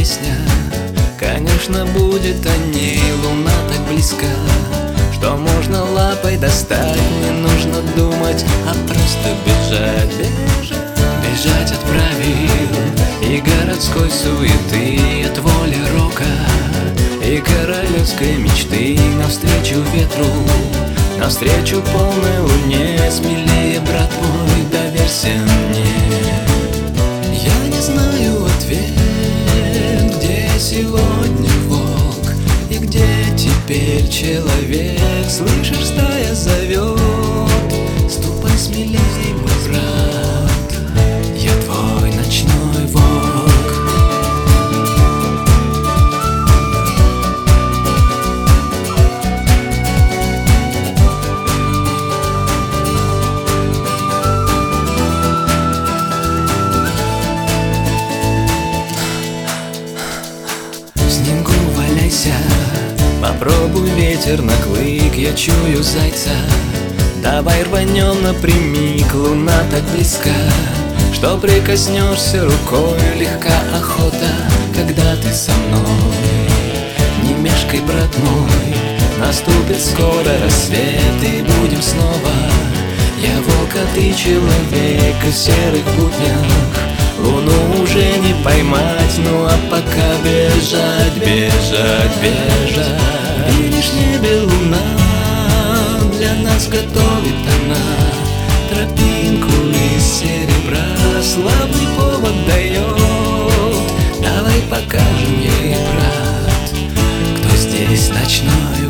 песня, конечно, будет о ней. Луна так близко, что можно лапой достать. Не нужно думать, а просто бежать, бежать. Бежать от правил и городской суеты, от воли рока и королевской мечты. Навстречу ветру, навстречу полной луне. Смелее, брат мой, доверься мне. Я не знаю ответ, где сегодня волк и где теперь человек. Слышишь, стая зовет, ступай смелее, мой брат, я твой ночной волк. Попробуй ветер на клык, я чую зайца. Давай рванем напрямик, луна так близка, что прикоснешься рукой. Легка охота, когда ты со мной. Не мешкай, брат мой, наступит скоро рассвет, и будем снова. Я волк, а ты человек, и в серых буднях луну уже не поймать. Ну а пока бежать, бежать, бежать. Видишь, в небе луна, для нас готовит она тропинку из серебра. Славный повод дает, давай покажем ей, брат, кто здесь ночной